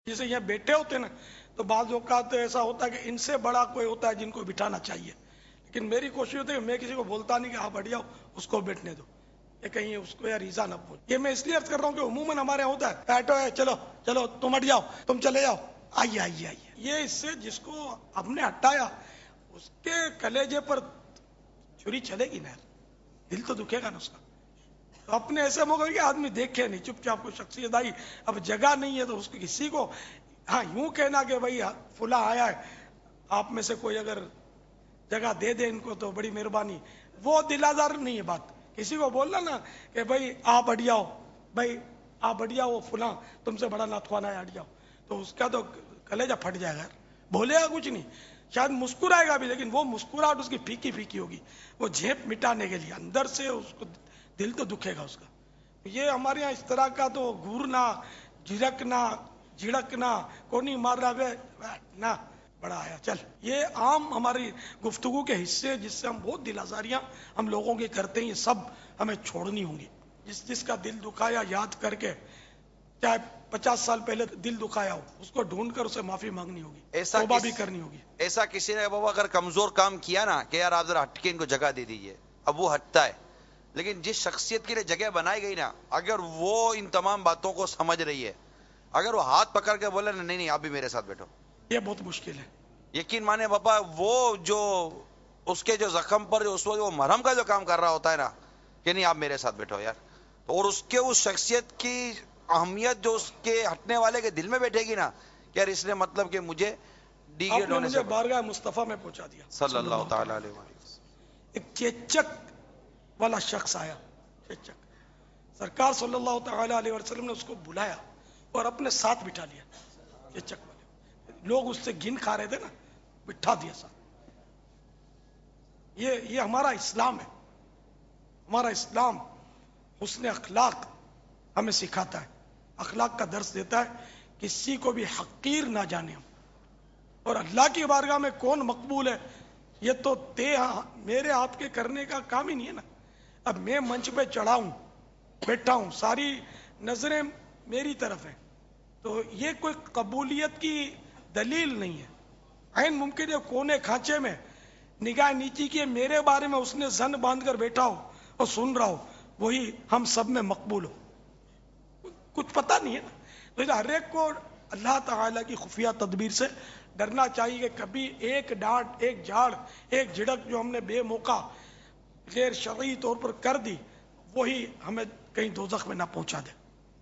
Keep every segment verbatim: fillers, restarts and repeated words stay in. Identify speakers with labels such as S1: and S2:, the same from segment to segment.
S1: جیسے یہاں بیٹھے ہوتے ہیں نا تو بعض اوقات ایسا ہوتا ہے کہ ان سے بڑا کوئی ہوتا ہے جن کو بٹھانا چاہیے، لیکن میری کوشش ہوتی ہے کہ میں کسی کو بولتا نہیں کہ آپ ہٹ جاؤ اس کو بیٹھنے دو، یہ کہیں اس کو یار ایزا نہ پہنچے۔ یہ میں اس لیے عرض کر رہا ہوں کہ عموماً ہمارے یہاں ہوتا ہے بیٹھو ہے، چلو چلو تم ہٹ جاؤ، تم چلے جاؤ، آئیے آئیے آئیے۔ یہ اس سے جس کو ہم نے ہٹایا اس کے کلیجے پر چھری چلے گی نا، دل تو دکھے گا نا اس کا۔ تو اپنے ایسے موقع کہ آدمی دیکھے نہیں، چپ چاپ کو شخصیت آئی، اب جگہ نہیں ہے تو اس کو کسی کو ہاں یوں کہنا کہ بھائی فلاں آیا ہے آپ میں سے کوئی اگر جگہ دے دے ان کو تو بڑی مہربانی، وہ دل آزار نہیں ہے بات۔ کسی کو بولنا نا کہ بھائی آپ ہٹ جاؤ، بھائی آپ ہٹ جاؤ، فلاں تم سے بڑا ناتخوانا ہے ہٹ جاؤ، تو اس کا تو کلیجہ پھٹ جائے گا، بولے گا کچھ نہیں، شاید مسکرائے گا بھی، لیکن وہ مسکراہٹ اس کی پھیکی پھیکی ہوگی، وہ جھیپ مٹانے کے لیے اندر سے اس کو دل تو دکھے گا اس کا۔ یہ ہمارے یہاں اس طرح کا تو گورنا جھڑکنا جھڑکنا کونی مار رہا نہ بڑا آیا چل، یہ عام ہماری گفتگو کے حصے جس سے ہم بہت دل آزاریاں ہم لوگوں کی کرتے ہیں، یہ سب ہمیں چھوڑنی ہوں گی۔ جس جس کا دل دکھایا یاد کر کے، چاہے پچاس سال پہلے دل دکھایا ہو، اس کو ڈھونڈ کر اسے معافی مانگنی ہوگی، توبہ بھی کرنی ہوگی۔
S2: ایسا کسی نے بابا اگر کمزور کام کیا نا کہ یار آپ ذرا ہٹ کے ان کو جگہ دے دیجئے، اب وہ ہٹتا ہے، لیکن جس شخصیت کے لیے جگہ بنائی گئی نا، اگر وہ ان تمام باتوں کو سمجھ رہی ہے، اگر وہ ہاتھ پکڑ کے بولے نہیں نہیں آپ بھی میرے ساتھ بیٹھو،
S1: یہ بہت مشکل ہے۔
S2: یقین مانے بابا، وہ جو اس کے جو زخم پر اس وقت وہ مرہم کا جو کام کر رہا ہوتا ہے نا کہ نہیں آپ میرے ساتھ بیٹھو یار، تو اور اس کے اس شخصیت کی اہمیت جو اس کے ہٹنے والے کے دل میں بیٹھے گی نا کہ یار اس نے مطلب کہ مجھے ڈی
S1: آپ
S2: گریڈ
S1: نے
S2: ہونے
S1: مجھے
S2: سے
S1: بارگاہ مصطفیٰ میں پہنچا دیا
S2: صلی اللہ تعالی علیہ وسلم۔
S1: ایک چیچک والا شخص آیا، چیچک، سرکار صلی اللہ تعالی علیہ وسلم نے اس کو بلایا اور اپنے ساتھ بٹھا لیا، چیچک والے لوگ اس سے گن کھا رہے تھے نا، بٹھا دیا ساتھ۔ یہ یہ ہمارا اسلام ہے، ہمارا اسلام حسن اخلاق ہمیں سکھاتا ہے، اخلاق کا درس دیتا ہے، کسی کو بھی حقیر نہ جانے ہم، اور اللہ کی بارگاہ میں کون مقبول ہے یہ تو تے میرے آپ کے کرنے کا کام ہی نہیں ہے نا۔ اب میں منچ پہ چڑھا ہوں، بیٹھا ہوں، ساری نظریں میری طرف ہیں، تو یہ کوئی قبولیت کی دلیل نہیں ہے۔ عین ممکن ہے کونے کھانچے میں نگاہ نیچی کی میرے بارے میں اس نے زن باندھ کر بیٹھا ہو اور سن رہا ہو، وہی ہم سب میں مقبول ہو، کچھ پتہ نہیں ہے نا۔ تو ہر ایک کو اللہ تعالیٰ کی خفیہ تدبیر سے ڈرنا چاہیے کہ کبھی ایک ڈانٹ، ایک جھاڑ، ایک جھڑک جو ہم نے بے موقع غیر شرعی طور پر کر دی، وہی ہمیں کہیں دوزخ میں نہ پہنچا دے۔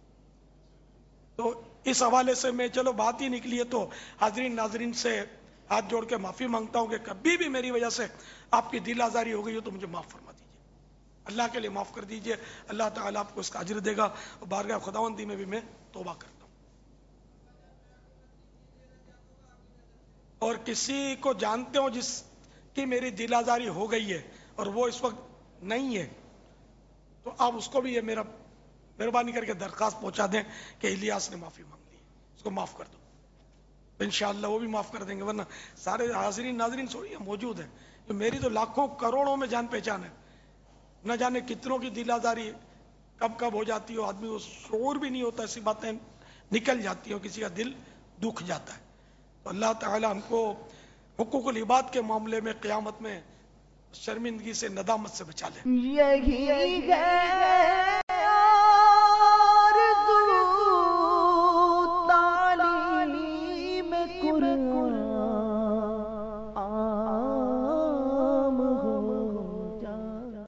S1: تو اس حوالے سے میں چلو بات ہی نکلی ہے تو حاضرین ناظرین سے ہاتھ جوڑ کے معافی مانگتا ہوں کہ کبھی بھی میری وجہ سے آپ کی دل آزاری ہو گئی ہو تو مجھے معاف فرما دیجیے، اللہ کے لیے معاف کر دیجیے، اللہ تعالیٰ آپ کو اس کا اجر دے گا، اور بارگاہ خداوندی میں بھی میں توبہ کرتا ہوں۔ اور کسی کو جانتے ہو جس کی میری دل آزاری ہو گئی ہے اور وہ اس وقت نہیں ہے، تو آپ اس کو بھی یہ میرا مہربانی کر کے درخواست پہنچا دیں کہ الیاس نے معافی مانگ لی، اس کو معاف کر دو، تو انشاءاللہ وہ بھی معاف کر دیں گے، ورنہ سارے حاضرین ناظرین سوئی موجود ہیں، تو میری تو لاکھوں کروڑوں میں جان پہچان ہے، نہ جانے کتنوں کی دل آزاری کب کب ہو جاتی ہو، آدمی کو شعور بھی نہیں ہوتا، ایسی باتیں نکل جاتی ہوں، کسی کا دل دکھ جاتا ہے۔ تو اللہ تعالی ہم کو حقوق العباد کے معاملے میں قیامت میں شرمندگی سے، ندامت سے بچا لے۔
S3: یہی ہے آرزو تعلیم قرآن